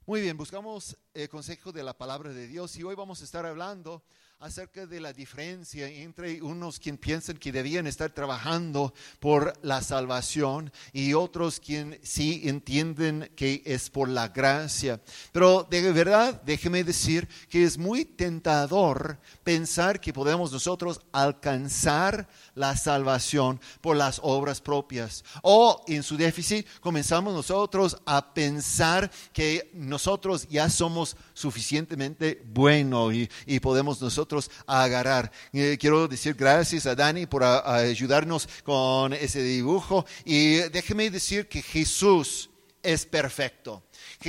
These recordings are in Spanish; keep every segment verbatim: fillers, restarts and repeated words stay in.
Muy bien, buscamos el consejo de la palabra de Dios y hoy vamos a estar hablando acerca de la diferencia entre unos quienes piensan que debían estar trabajando por la salvación y otros quienes sí entienden que es por la gracia. Pero de verdad, déjeme decir que es muy tentador pensar que podemos nosotros alcanzar la salvación por las obras propias. O en su déficit comenzamos nosotros a pensar que nosotros ya somos suficientemente buenos y, y podemos nosotros agarrar. Eh, quiero decir gracias a Dani por a, a ayudarnos con ese dibujo y déjeme decir que Jesús es perfecto.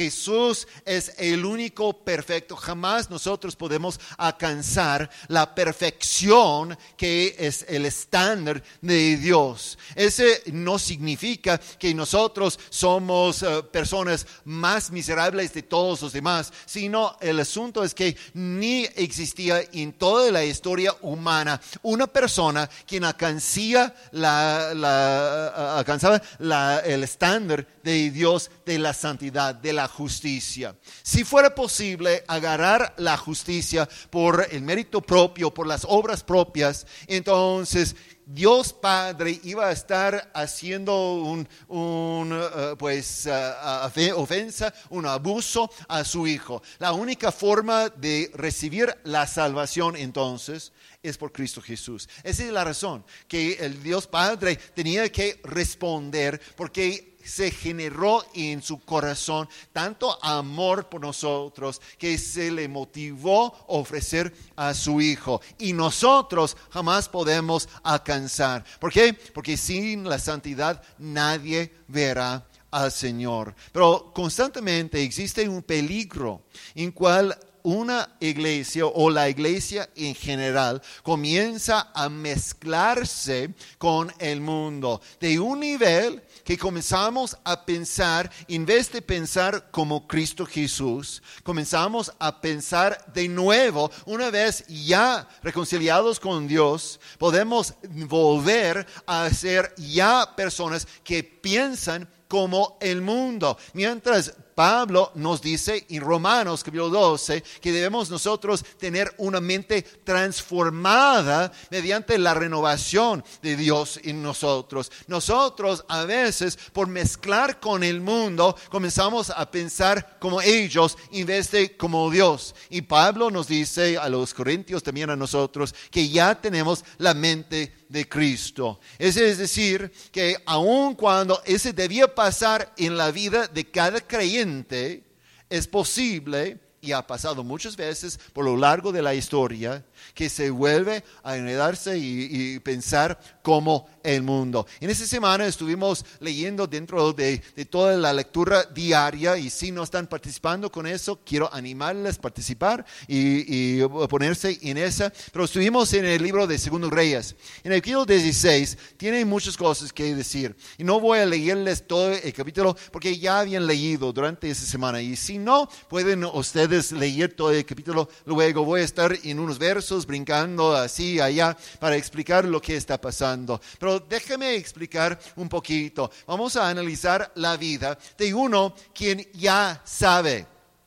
Jesús es el único perfecto. Jamás nosotros podemos alcanzar la perfección que es el estándar de Dios. Ese no significa que nosotros somos uh, personas más miserables de todos los demás, sino el asunto es que ni existía en toda la historia humana una persona quien alcanzaba, la, la, uh, alcanzaba la, el estándar de Dios, de la santidad, de la justicia. Si fuera posible agarrar la justicia por el mérito propio, por las obras propias, entonces Dios Padre iba a estar haciendo un, un uh, pues, uh, ofensa, un abuso a su Hijo. La única forma de recibir la salvación entonces es por Cristo Jesús. Esa es la razón que el Dios Padre tenía que responder, porque se generó en su corazón tanto amor por nosotros que se le motivó a ofrecer a su Hijo. Y nosotros jamás podemos alcanzar. ¿Por qué? Porque sin la santidad nadie verá al Señor. Pero constantemente existe un peligro en cual una iglesia o la iglesia en general comienza a mezclarse con el mundo de un nivel que comenzamos a pensar, en vez de pensar como Cristo Jesús, comenzamos a pensar de nuevo, una vez ya reconciliados con Dios, podemos volver a ser ya personas que piensan como el mundo. Mientras Pablo nos dice en Romanos capítulo doce que debemos nosotros tener una mente transformada mediante la renovación de Dios en nosotros. Nosotros a veces por mezclar con el mundo comenzamos a pensar como ellos en vez de como Dios. Y Pablo nos dice a los corintios, también a nosotros, que ya tenemos la mente de Cristo. Es decir, que aun cuando ese debía pasar en la vida de cada creyente, es posible, y ha pasado muchas veces por lo largo de la historia, que se vuelve a enredarse y, y pensar como el mundo. En esta semana estuvimos leyendo dentro de, de toda la lectura diaria, y si no están participando con eso, quiero animarles a participar y, y ponerse en esa. Pero estuvimos en el libro de Segundo Reyes. En el capítulo dieciséis tiene muchas cosas que decir, y no voy a leerles todo el capítulo porque ya habían leído durante esa semana, y si no, pueden ustedes leer todo el capítulo. Luego voy a estar en unos versos brincando así allá para explicar lo que está pasando. Pero déjame explicar un poquito. Vamos a analizar la vida de uno quien ya sabe.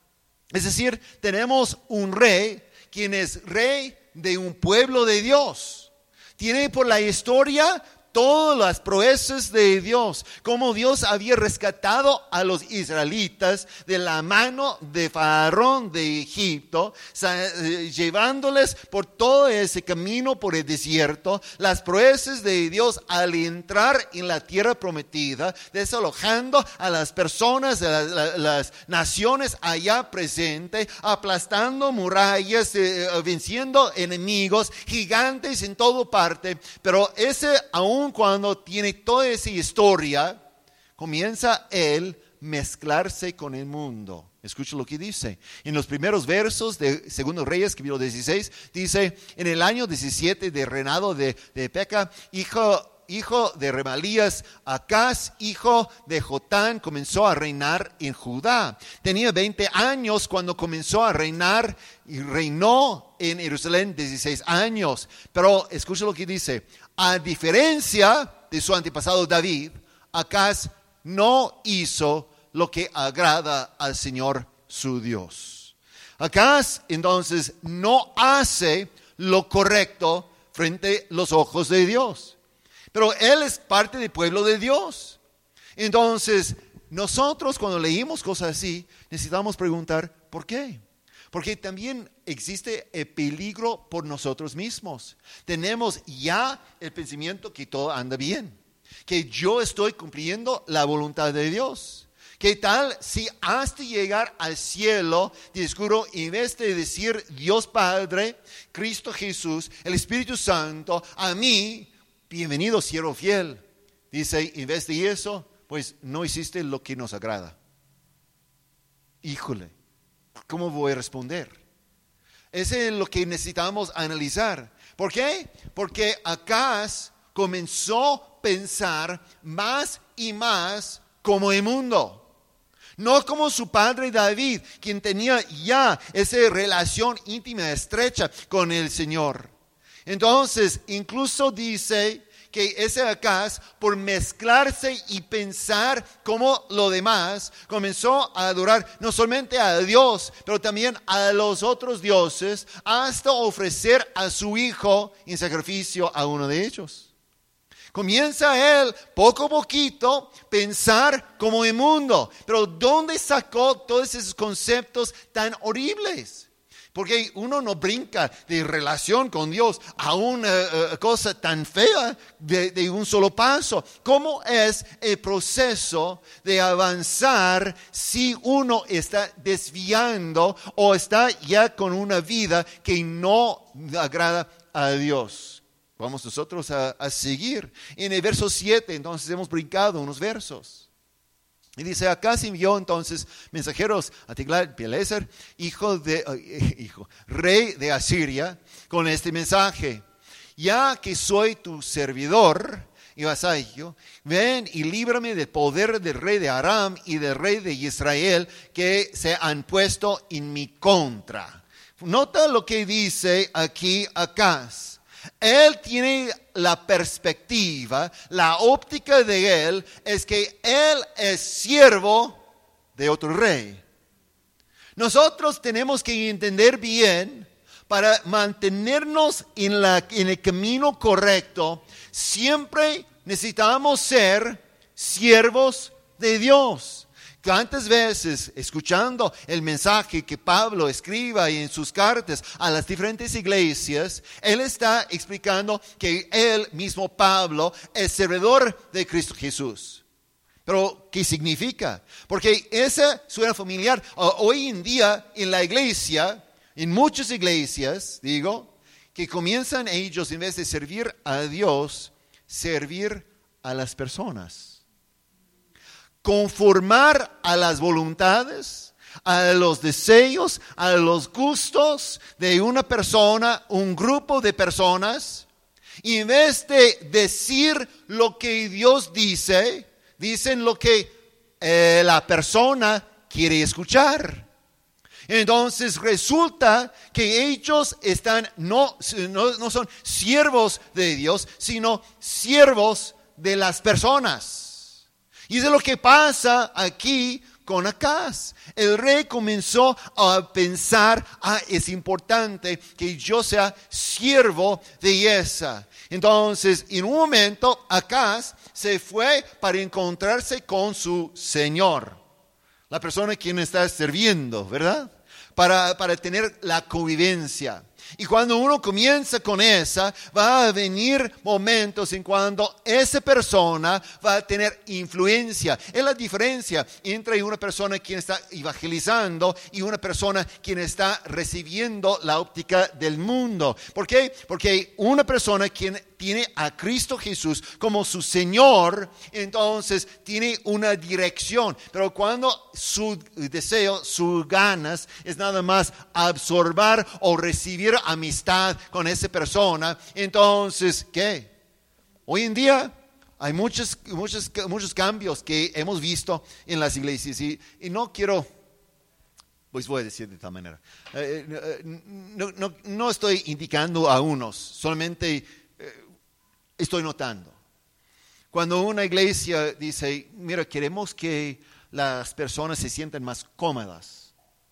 Es decir, tenemos un rey quien es rey de un pueblo de Dios. Tiene por la historia todas las proezas de Dios, cómo Dios había rescatado a los israelitas de la mano de Faraón de Egipto, llevándoles por todo ese camino por el desierto, las proezas de Dios al entrar en la tierra prometida, desalojando a las personas, a las, las naciones allá presentes, aplastando murallas, eh, venciendo enemigos, gigantes en toda parte. Pero ese aún cuando tiene toda esa historia, comienza él mezclarse con el mundo. Escucha lo que dice. En los primeros versos de Segundo Reyes, capítulo dieciséis, dice: en el año diecisiete de reinado de, de Peca, hijo, hijo de Remalías, Acaz, hijo de Jotán, comenzó a reinar en Judá. Tenía veinte años cuando comenzó a reinar y reinó en Jerusalén dieciséis años. Pero escucha lo que dice: a diferencia de su antepasado David, Acaz no hizo lo que agrada al Señor su Dios. Acaz entonces no hace lo correcto frente a los ojos de Dios, pero él es parte del pueblo de Dios. Entonces, nosotros cuando leímos cosas así, necesitamos preguntar, ¿por qué? Porque también existe el peligro por nosotros mismos. Tenemos ya el pensamiento que todo anda bien, que yo estoy cumpliendo la voluntad de Dios. ¿Qué tal si hasta llegar al cielo, descubro, en vez de decir Dios Padre, Cristo Jesús, el Espíritu Santo, a mí, bienvenido siervo fiel? Dice, en vez de eso, pues no hiciste lo que nos agrada. Híjole, ¿cómo voy a responder? Eso es lo que necesitamos analizar. ¿Por qué? Porque Acaz comenzó a pensar más y más como el mundo. No como su padre David, quien tenía ya esa relación íntima, estrecha con el Señor. Entonces, incluso dice que ese Acaz, por mezclarse y pensar como lo demás, comenzó a adorar no solamente a Dios, pero también a los otros dioses, hasta ofrecer a su hijo en sacrificio a uno de ellos. Comienza él, poco a poquito, pensar como el mundo. Pero ¿dónde sacó todos esos conceptos tan horribles? Porque uno no brinca de relación con Dios a una uh, cosa tan fea de, de un solo paso. ¿Cómo es el proceso de avanzar si uno está desviando o está ya con una vida que no agrada a Dios? Vamos nosotros a, a seguir. En el verso siete, entonces hemos brincado unos versos. Y dice, Acaz envió entonces mensajeros a Tiglat-Pileser, hijo de, uh, hijo, rey de Asiria, con este mensaje: ya que soy tu servidor y vasallo, ven y líbrame del poder del rey de Aram y del rey de Israel que se han puesto en mi contra. Nota lo que dice aquí Acaz. Él tiene la perspectiva, la óptica de él es que él es siervo de otro rey. Nosotros tenemos que entender bien, para mantenernos en, la, en el camino correcto, siempre necesitamos ser siervos de Dios. ¿Cuántas veces, escuchando el mensaje que Pablo escriba en sus cartas a las diferentes iglesias, él está explicando que él mismo, Pablo, es servidor de Cristo Jesús? Pero, ¿qué significa? Porque esa suena familiar. Hoy en día, en la iglesia, en muchas iglesias, digo, que comienzan ellos, en vez de servir a Dios, servir a las personas. Conformar a las voluntades, a los deseos, a los gustos de una persona, un grupo de personas, y en vez de decir lo que Dios dice, dicen lo que eh, la persona quiere escuchar. Entonces resulta que ellos están, no, no, no son siervos de Dios, sino siervos de las personas. Y es lo que pasa aquí con Acaz. El rey comenzó a pensar, ah, es importante que yo sea siervo de esa. Entonces, en un momento, Acaz se fue para encontrarse con su señor, la persona a quien está sirviendo, ¿verdad? Para, para tener la convivencia. Y cuando uno comienza con esa, va a venir momentos en cuando esa persona va a tener influencia. Es la diferencia entre una persona quien está evangelizando y una persona quien está recibiendo la óptica del mundo. ¿Por qué? Porque una persona quien tiene a Cristo Jesús como su Señor, entonces tiene una dirección. Pero cuando su deseo, sus ganas es nada más absorber o recibir amistad con esa persona, entonces, ¿qué? Hoy en día hay muchos, muchos, muchos cambios que hemos visto en las iglesias y, y no quiero, pues voy a decir de esta manera, eh, no, no, no estoy indicando a unos, solamente eh, estoy notando. Cuando una iglesia dice, mira, queremos que las personas se sientan más cómodas,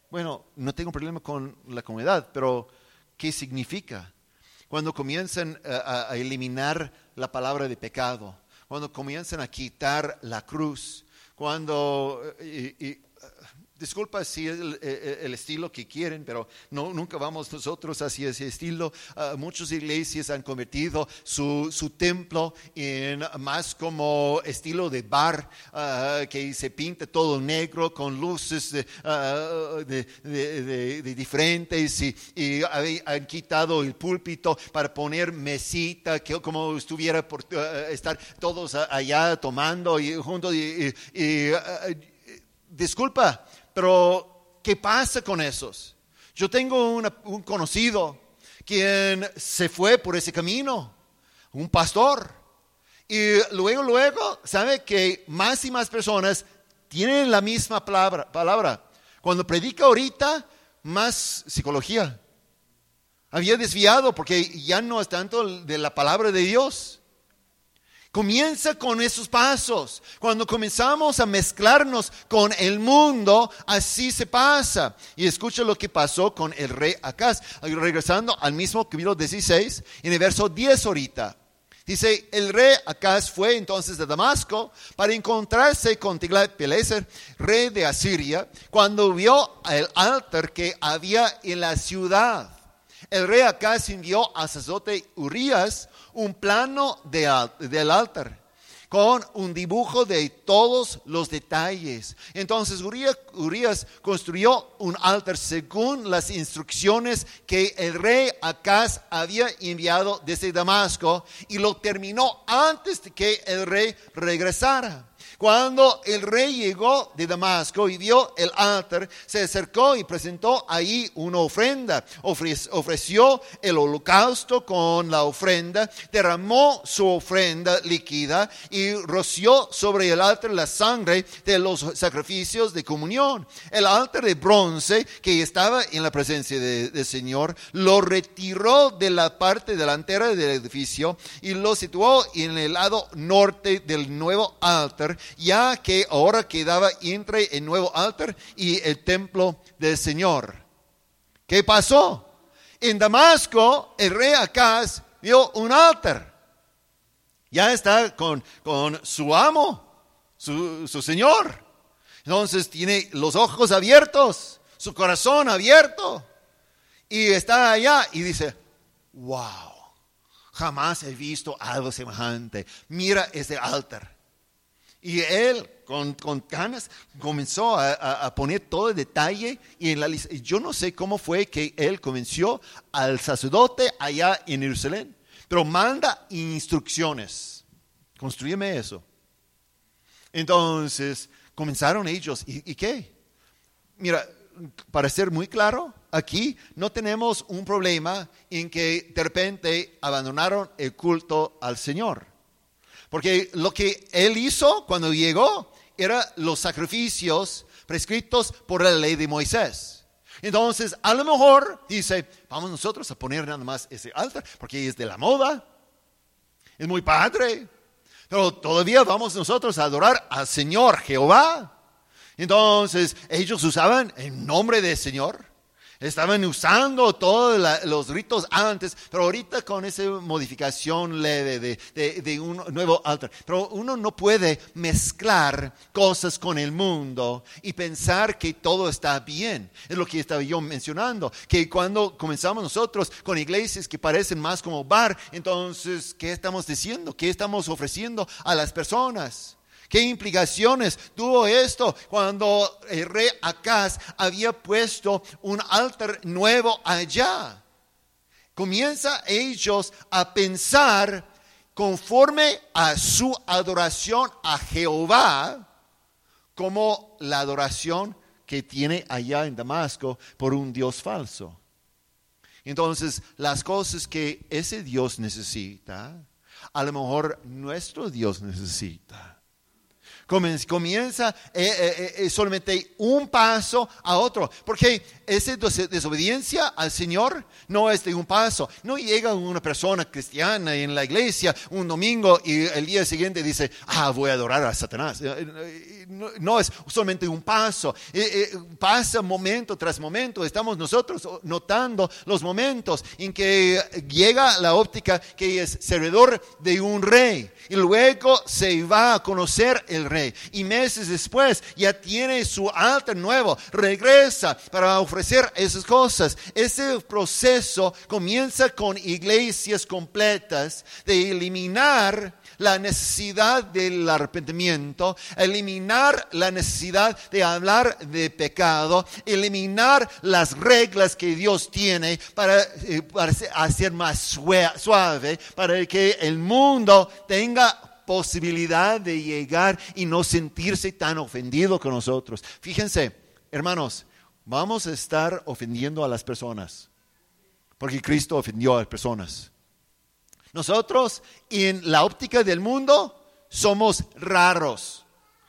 Bueno, no tengo problema con la comodidad, pero ¿qué significa? Cuando comienzan a, a eliminar la palabra de pecado, cuando comienzan a quitar la cruz, cuando... Y, y, disculpa si es el, el, el estilo que quieren, pero no, nunca vamos nosotros hacia ese estilo. Uh, muchas iglesias han convertido su, su templo en más como estilo de bar, uh, que se pinta todo negro con luces de, uh, de, de, de, de diferentes y, y han quitado el púlpito para poner mesita, que como estuviera por uh, estar todos allá tomando y juntos. Y, y, y, uh, disculpa, pero ¿qué pasa con esos? Yo tengo una, un conocido quien se fue por ese camino, un pastor, y luego, luego, sabe que más y más personas tienen la misma palabra. palabra. Cuando predica ahorita, más psicología. Había desviado porque ya no es tanto de la palabra de Dios. Comienza con esos pasos. Cuando comenzamos a mezclarnos con el mundo, así se pasa. Y escucha lo que pasó con el rey Acaz. Regresando al mismo capítulo dieciséis, en el verso diez ahorita. Dice, el rey Acaz fue entonces de Damasco para encontrarse con Tiglat-Pileser, rey de Asiria, cuando vio el altar que había en la ciudad. El rey Acaz envió al sacerdote Urías un plano de, del altar con un dibujo de todos los detalles. Entonces Urías, Urías construyó un altar según las instrucciones que el rey Acaz había enviado desde Damasco y lo terminó antes de que el rey regresara. Cuando el rey llegó de Damasco y vio el altar, se acercó y presentó ahí una ofrenda. Ofre- ofreció el holocausto con la ofrenda, derramó su ofrenda líquida y roció sobre el altar la sangre de los sacrificios de comunión. El altar de bronce que estaba en la presencia del de Señor lo retiró de la parte delantera del edificio y lo situó en el lado norte del nuevo altar, ya que ahora quedaba entre el nuevo altar y el templo del Señor. ¿Qué pasó? En Damasco, el rey Acaz vio un altar. Ya está con, con su amo, su, su Señor. Entonces tiene los ojos abiertos, su corazón abierto. Y está allá y dice, wow, jamás he visto algo semejante. Mira ese altar. Y él, con, con ganas, comenzó a, a, a poner todo el detalle. Y en la, yo no sé cómo fue que él convenció al sacerdote allá en Jerusalén, pero manda instrucciones. Construyeme eso. Entonces, comenzaron ellos. ¿Y, y qué? Mira, para ser muy claro, aquí no tenemos un problema en que de repente abandonaron el culto al Señor. Porque lo que él hizo cuando llegó eran los sacrificios prescritos por la ley de Moisés. Entonces, a lo mejor dice, vamos nosotros a poner nada más ese altar, porque es de la moda, es muy padre, pero todavía vamos nosotros a adorar al Señor Jehová. Entonces, ellos usaban el nombre del Señor. Estaban usando todos la, los ritos antes, pero ahorita con esa modificación leve de, de, de un nuevo altar. Pero uno no puede mezclar cosas con el mundo y pensar que todo está bien. Es lo que estaba yo mencionando, que cuando comenzamos nosotros con iglesias que parecen más como bar, entonces, ¿qué estamos diciendo? ¿Qué estamos ofreciendo a las personas? ¿Qué implicaciones tuvo esto cuando el rey Acaz había puesto un altar nuevo allá? Comienza ellos a pensar conforme a su adoración a Jehová como la adoración que tiene allá en Damasco por un Dios falso. Entonces, las cosas que ese Dios necesita, a lo mejor nuestro Dios necesita. Comienza eh, eh, eh, solamente un paso a otro, porque esa des- desobediencia al Señor no es de un paso. No llega una persona cristiana en la iglesia un domingo y el día siguiente dice, ah, voy a adorar a Satanás. No, no es solamente un paso, eh, eh, pasa momento tras momento. Estamos nosotros notando los momentos en que llega la óptica que es servidor de un rey y luego se va a conocer el rey. Y meses después ya tiene su altar nuevo, regresa para ofrecer esas cosas. Ese proceso comienza con iglesias completas de eliminar la necesidad del arrepentimiento, eliminar la necesidad de hablar de pecado, eliminar las reglas que Dios tiene para, eh, para hacer más suave, para que el mundo tenga posibilidad de llegar y no sentirse tan ofendido con nosotros. Fíjense, hermanos, vamos a estar ofendiendo a las personas, porque Cristo ofendió a las personas. Nosotros, en la óptica del mundo, somos raros,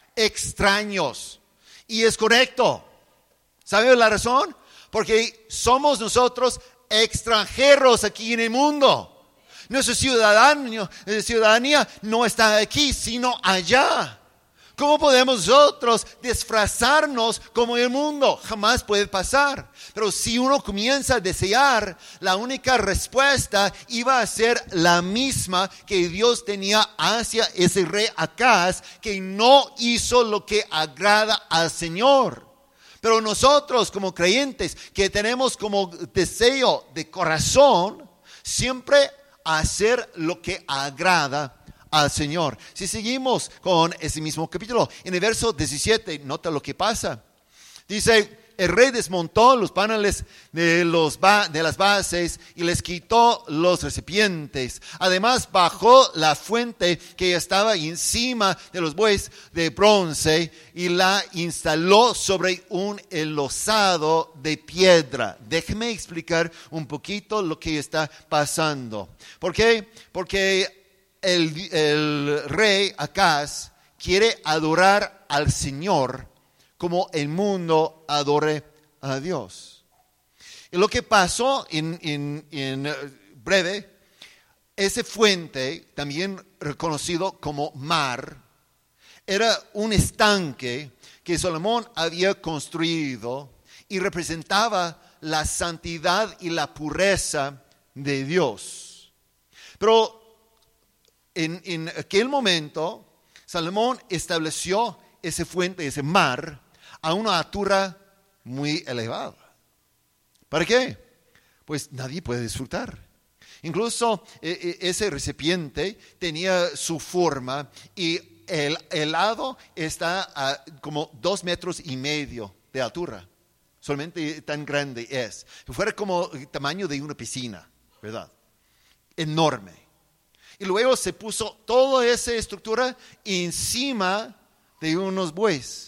extraños, y es correcto. ¿Sabe la razón? Porque somos nosotros extranjeros aquí en el mundo. Nuestra ciudadanía, ciudadanía no está aquí, sino allá. ¿Cómo podemos nosotros disfrazarnos como el mundo? Jamás puede pasar. Pero si uno comienza a desear, la única respuesta iba a ser la misma que Dios tenía hacia ese rey Acaz, que no hizo lo que agrada al Señor. Pero nosotros como creyentes que tenemos como deseo de corazón, siempre hacer lo que agrada al Señor. Si seguimos con ese mismo capítulo, en el verso diecisiete, nota lo que pasa. Dice, el rey desmontó los paneles de, los ba- de las bases y les quitó los recipientes. Además bajó la fuente que estaba encima de los bueyes de bronce y la instaló sobre un enlosado de piedra. Déjeme explicar un poquito lo que está pasando. ¿Por qué? Porque el, el rey Acaz quiere adorar al Señor como el mundo adore a Dios. Y lo que pasó en, en, en breve, esa fuente, también reconocido como mar, era un estanque que Salomón había construido y representaba la santidad y la pureza de Dios. Pero en, en aquel momento, Salomón estableció esa fuente, ese mar, a una altura muy elevada. ¿Para qué? Pues nadie puede disfrutar. Incluso eh, ese recipiente tenía su forma y el helado está a como dos metros y medio de altura. Solamente tan grande es. Fuera como el tamaño de una piscina, ¿verdad? Enorme. Y luego se puso toda esa estructura encima de unos bueyes.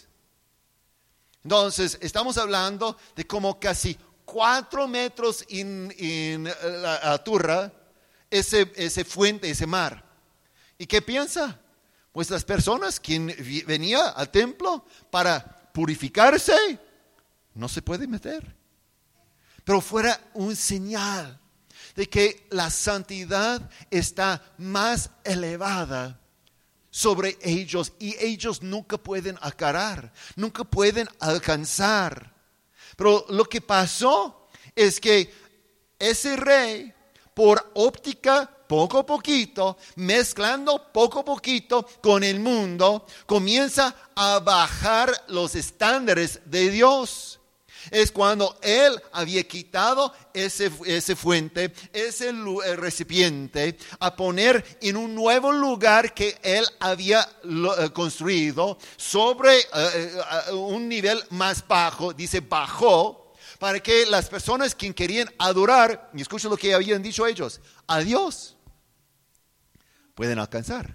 Entonces, estamos hablando de como casi cuatro metros en, en la altura, ese, ese fuente, ese mar. ¿Y qué piensa? Pues las personas que venían al templo para purificarse, no se puede meter. Pero fuera un señal de que la santidad está más elevada sobre ellos y ellos nunca pueden acabar, nunca pueden alcanzar. Pero lo que pasó es que ese rey, por óptica, poco a poquito, mezclando poco a poquito con el mundo, comienza a bajar los estándares de Dios. Es cuando él había quitado ese, ese fuente, ese recipiente, a poner en un nuevo lugar que él había construido sobre uh, un nivel más bajo. Dice bajó, para que las personas que querían adorar, y escuchen lo que habían dicho ellos, a Dios, pueden alcanzar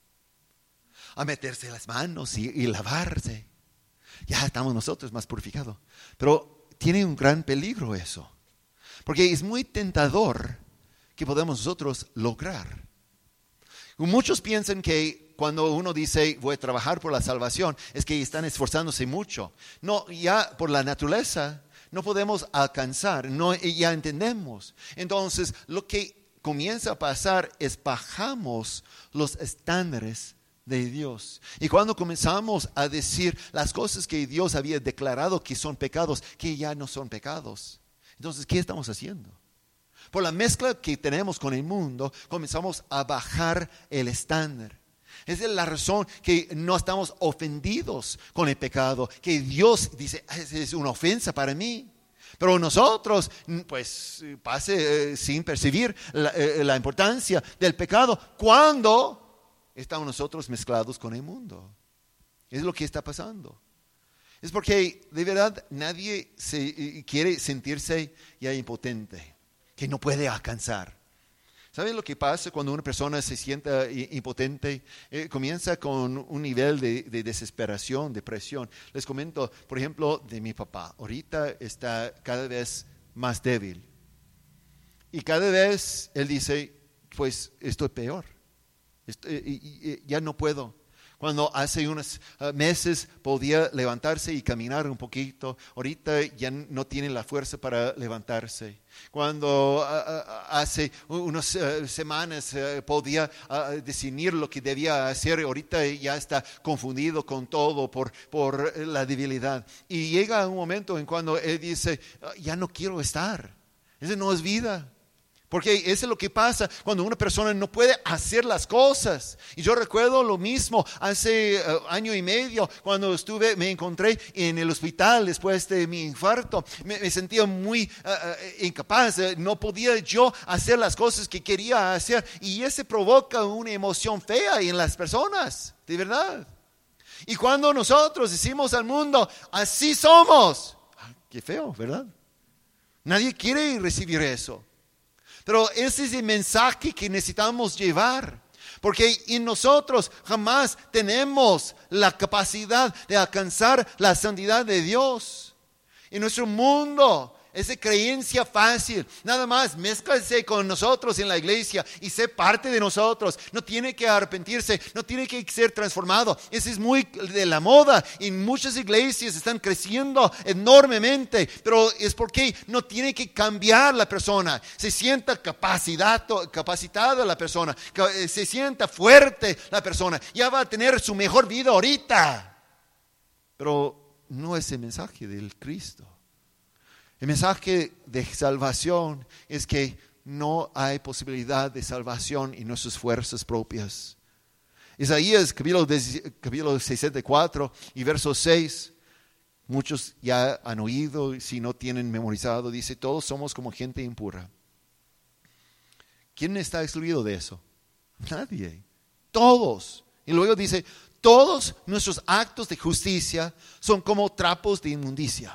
a meterse las manos y, y lavarse. Ya estamos nosotros más purificados. Pero tiene un gran peligro eso. Porque es muy tentador que podamos nosotros lograr. Muchos piensan que cuando uno dice voy a trabajar por la salvación, es que están esforzándose mucho. No, ya por la naturaleza no podemos alcanzar, no, ya entendemos. Entonces, lo que comienza a pasar es bajamos los estándares de Dios. Y cuando comenzamos a decir las cosas que Dios había declarado que son pecados, que ya no son pecados. Entonces, ¿qué estamos haciendo? Por la mezcla que tenemos con el mundo, comenzamos a bajar el estándar. Esa es la razón que no estamos ofendidos con el pecado, que Dios dice, es una ofensa para mí. Pero nosotros, pues, pase eh, sin percibir la, eh, la importancia del pecado cuando estamos nosotros mezclados con el mundo. Es lo que está pasando. Es porque de verdad nadie se, eh, quiere sentirse ya impotente, que no puede alcanzar. ¿Saben lo que pasa cuando una persona se sienta impotente? Eh, comienza con un nivel de, de desesperación, depresión. Les comento, por ejemplo, de mi papá. Ahorita está cada vez más débil. Y cada vez él dice, pues estoy peor. Estoy, y, y, ya no puedo. Cuando hace unos uh, meses podía levantarse y caminar un poquito, ahorita ya no tiene la fuerza para levantarse. Cuando uh, uh, hace unas uh, semanas uh, podía uh, discernir lo que debía hacer, ahorita ya está confundido con todo por, por la debilidad. Y llega un momento en cuando él dice, ya no quiero estar, eso no es vida. Porque eso es lo que pasa cuando una persona no puede hacer las cosas. Y yo recuerdo lo mismo hace uh, año y medio cuando estuve, me encontré en el hospital después de mi infarto. Me, me sentía muy uh, uh, incapaz, uh, no podía yo hacer las cosas que quería hacer. Y eso provoca una emoción fea en las personas, de verdad. Y cuando nosotros decimos al mundo, así somos, qué feo, ¿verdad? Nadie quiere recibir eso. Pero ese es el mensaje que necesitamos llevar, porque en nosotros jamás tenemos la capacidad de alcanzar la santidad de Dios. En nuestro mundo, esa creencia fácil, nada más mézclase con nosotros en la iglesia y sé parte de nosotros. No tiene que arrepentirse, no tiene que ser transformado. Eso es muy de la moda. En muchas iglesias están creciendo enormemente, pero es porque no tiene que cambiar la persona. Se sienta capacitado, capacitada la persona, se sienta fuerte la persona. Ya va a tener su mejor vida ahorita. Pero no es el mensaje del Cristo. El mensaje de salvación es que no hay posibilidad de salvación en nuestras fuerzas propias. Isaías capítulo sesenta y cuatro y verso seis, muchos ya han oído, si no tienen memorizado, dice, todos somos como gente impura. ¿Quién está excluido de eso? Nadie. Todos. Y luego dice, todos nuestros actos de justicia son como trapos de inmundicia.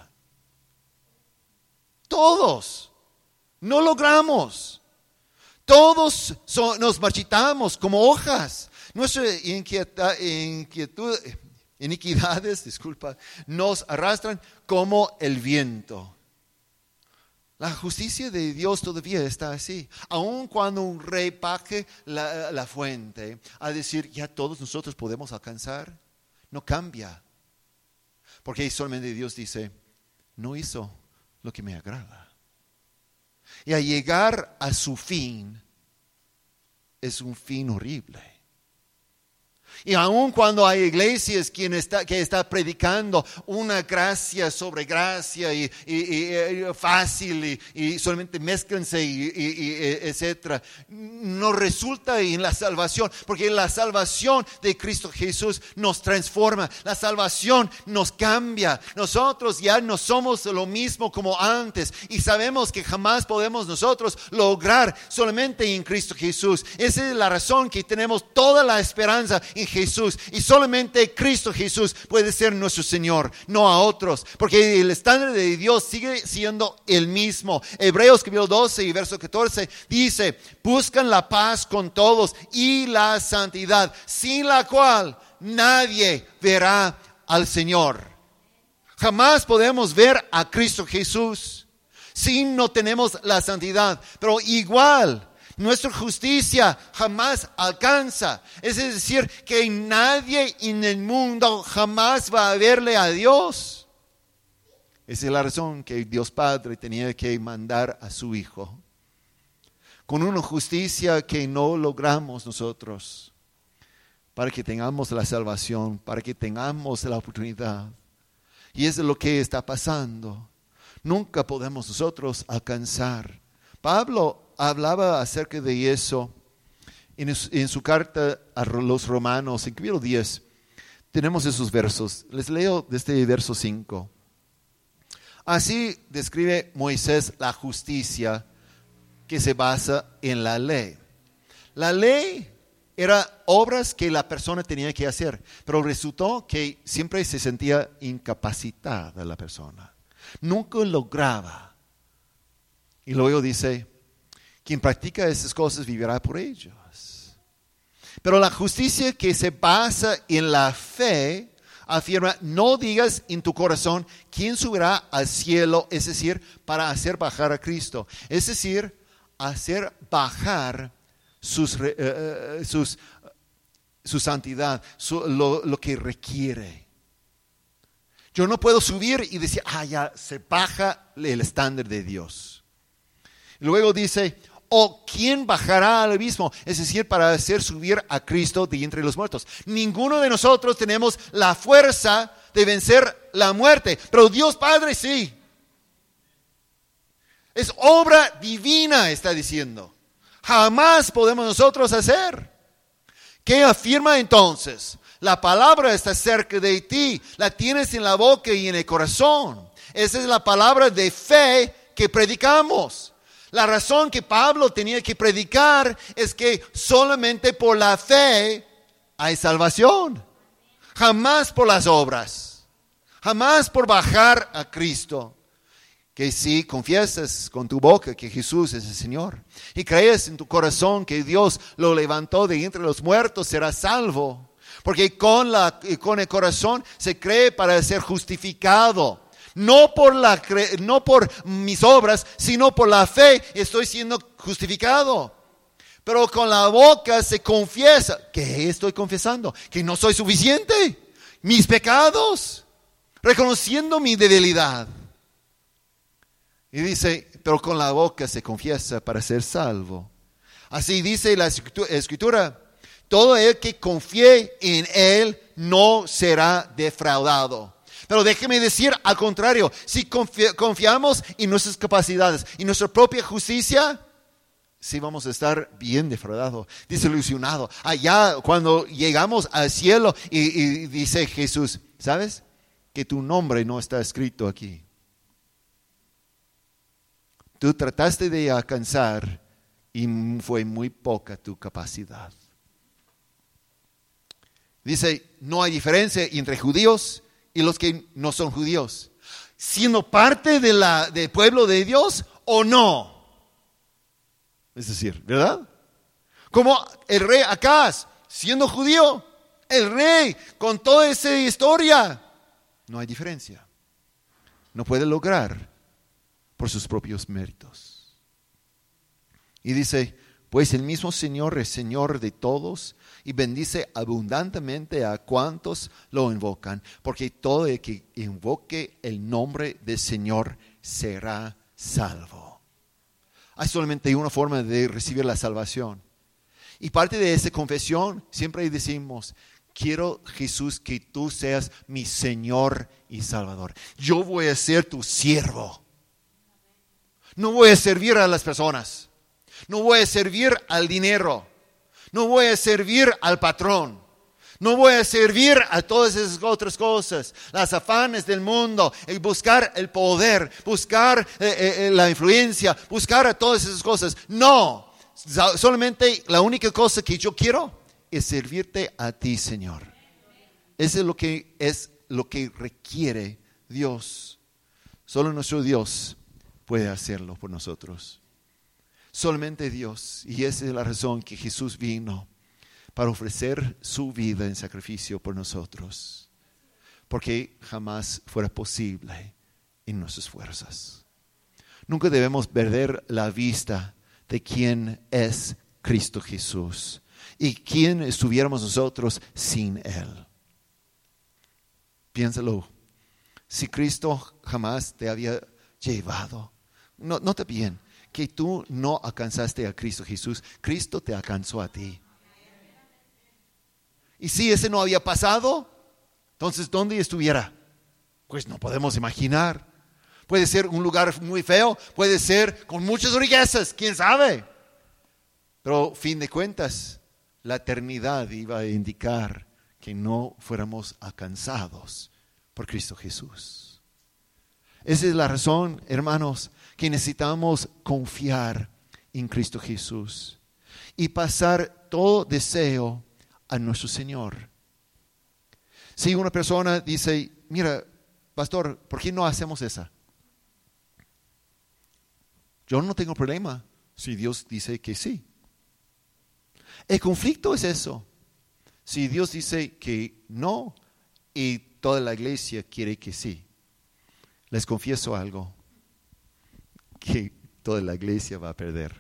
Todos, no logramos, todos son, nos marchitamos como hojas, nuestras inquietud, iniquidades, disculpa, nos arrastran como el viento. La justicia de Dios todavía está así, aun cuando un rey pague la, la fuente a decir, ya todos nosotros podemos alcanzar, no cambia, porque solamente Dios dice, no hizo lo que me agrada. Y al llegar a su fin, es un fin horrible. Y aun cuando hay iglesias quien está, que está predicando una gracia sobre gracia y, y, y, y fácil y, y solamente mézclense y, y, y etcétera, no resulta en la salvación, porque la salvación de Cristo Jesús nos transforma, la salvación nos cambia. Nosotros ya no somos lo mismo como antes y sabemos que jamás podemos nosotros lograr solamente en Cristo Jesús. Esa es la razón que tenemos toda la esperanza en Jesús, y solamente Cristo Jesús puede ser nuestro Señor, no a otros, porque el estándar de Dios sigue siendo el mismo. Hebreos capítulo doce y verso catorce dice, buscan la paz con todos y la santidad, sin la cual nadie verá al Señor. Jamás podemos ver a Cristo Jesús si no tenemos la santidad, pero igual Nuestra justicia jamás alcanza. Es decir, que nadie en el mundo jamás va a verle a Dios. Esa es la razón que Dios Padre tenía que mandar a su Hijo. Con una justicia que no logramos nosotros. Para que tengamos la salvación, para que tengamos la oportunidad. Y eso es lo que está pasando. Nunca podemos nosotros alcanzar. Pablo hablaba acerca de eso en, en su carta a los Romanos, en capítulo diez. Tenemos esos versos. Les leo desde el verso cinco. Así describe Moisés la justicia que se basa en la ley. La ley era obras que la persona tenía que hacer, pero resultó que siempre se sentía incapacitada la persona. Nunca lograba. Y luego dice, quien practica esas cosas vivirá por ellas. Pero la justicia que se basa en la fe afirma, no digas en tu corazón quién subirá al cielo, es decir, para hacer bajar a Cristo. Es decir, hacer bajar sus, uh, sus, su santidad, su, lo, lo que requiere. Yo no puedo subir y decir, ah, ya se baja el estándar de Dios. Luego dice, o quién bajará al abismo, es decir, para hacer subir a Cristo de entre los muertos. Ninguno de nosotros tenemos la fuerza de vencer la muerte, pero Dios Padre sí. Es obra divina, está diciendo. Jamás podemos nosotros hacer. ¿Qué afirma entonces? La palabra está cerca de ti, la tienes en la boca y en el corazón. Esa es la palabra de fe que predicamos. La razón que Pablo tenía que predicar es que solamente por la fe hay salvación. Jamás por las obras. Jamás por bajar a Cristo. Que si confiesas con tu boca que Jesús es el Señor y crees en tu corazón que Dios lo levantó de entre los muertos, serás salvo. Porque con, la, con el corazón se cree para ser justificado. No por, la, no por mis obras, sino por la fe estoy siendo justificado. Pero con la boca se confiesa. ¿Qué estoy confesando? Que no soy suficiente. Mis pecados. Reconociendo mi debilidad. Y dice, pero con la boca se confiesa para ser salvo. Así dice la Escritura. Todo el que confíe en Él no será defraudado. Pero déjeme decir al contrario, si confi- confiamos en nuestras capacidades y nuestra propia justicia, sí vamos a estar bien defraudados, desilusionados. Allá cuando llegamos al cielo y, y dice Jesús, ¿sabes? Que tu nombre no está escrito aquí. Tú trataste de alcanzar y fue muy poca tu capacidad. Dice, no hay diferencia entre judíos y los que no son judíos, siendo parte de la, del pueblo de Dios o no. Es decir, ¿verdad? Como el rey Acaz, siendo judío, el rey con toda esa historia, no hay diferencia. No puede lograr por sus propios méritos. Y dice, pues el mismo Señor es Señor de todos y bendice abundantemente a cuantos lo invocan, porque todo el que invoque el nombre del Señor será salvo. Hay solamente una forma de recibir la salvación. Y parte de esa confesión siempre decimos, quiero Jesús que tú seas mi Señor y Salvador. Yo voy a ser tu siervo. No voy a servir a las personas. No voy a servir al dinero. No voy a servir al patrón. No voy a servir a todas esas otras cosas. Las afanes del mundo. El buscar el poder. Buscar eh, eh, la influencia. Buscar a todas esas cosas. No. Solamente la única cosa que yo quiero es servirte a ti, Señor. Eso es lo que, es lo que requiere Dios. Solo nuestro Dios puede hacerlo por nosotros. Solamente Dios. Y esa es la razón que Jesús vino para ofrecer su vida en sacrificio por nosotros. Porque jamás fuera posible en nuestras fuerzas. Nunca debemos perder la vista de quién es Cristo Jesús y quién estuviéramos nosotros sin Él. Piénsalo. Si Cristo jamás te había llevado, no, nota bien que tú no alcanzaste a Cristo Jesús, Cristo te alcanzó a ti. Y si ese no había pasado, entonces ¿dónde estuviera? Pues no podemos imaginar. Puede ser un lugar muy feo, puede ser con muchas riquezas, quién sabe. Pero fin de cuentas, la eternidad iba a indicar que no fuéramos alcanzados por Cristo Jesús. Esa es la razón, hermanos, que necesitamos confiar en Cristo Jesús y pasar todo deseo a nuestro Señor. Si una persona dice, mira, pastor, ¿por qué no hacemos esa? Yo no tengo problema si Dios dice que sí. El conflicto es eso. Si Dios dice que no y toda la iglesia quiere que sí. Les confieso algo, que toda la iglesia va a perder.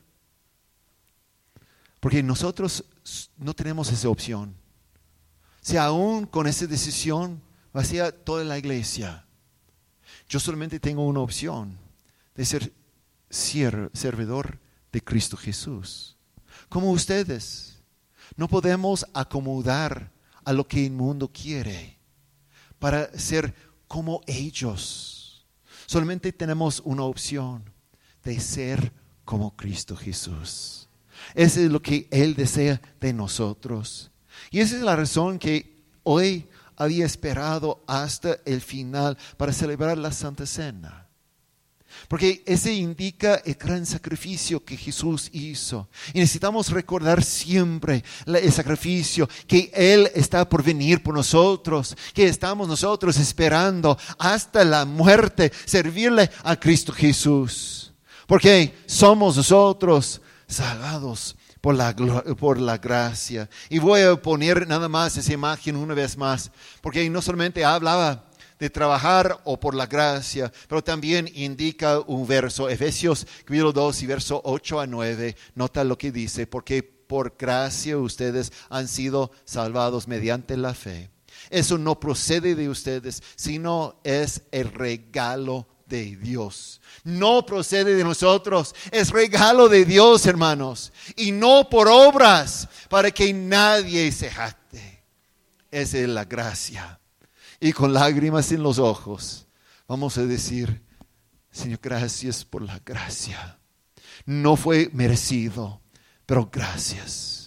Porque nosotros no tenemos esa opción. Si aún con esa decisión vacía toda la iglesia, yo solamente tengo una opción de ser servidor de Cristo Jesús. Como ustedes, no podemos acomodar a lo que el mundo quiere para ser como ellos. Solamente tenemos una opción de ser como Cristo Jesús. Eso es lo que Él desea de nosotros. Y esa es la razón que hoy había esperado hasta el final para celebrar la Santa Cena. Porque ese indica el gran sacrificio que Jesús hizo. Y necesitamos recordar siempre el sacrificio que Él está por venir por nosotros. Que estamos nosotros esperando hasta la muerte, servirle a Cristo Jesús. Porque somos nosotros salvados por la, por la gracia. Y voy a poner nada más esa imagen una vez más. Porque no solamente hablaba de trabajar o por la gracia, pero también indica un verso, Efesios capítulo dos y verso ocho a nueve, nota lo que dice, porque por gracia ustedes han sido salvados mediante la fe. Eso no procede de ustedes, sino es el regalo de Dios. No procede de nosotros, es regalo de Dios, hermanos, y no por obras para que nadie se jacte. Esa es la gracia. Y con lágrimas en los ojos vamos a decir, Señor, gracias por la gracia. No fue merecido, pero gracias.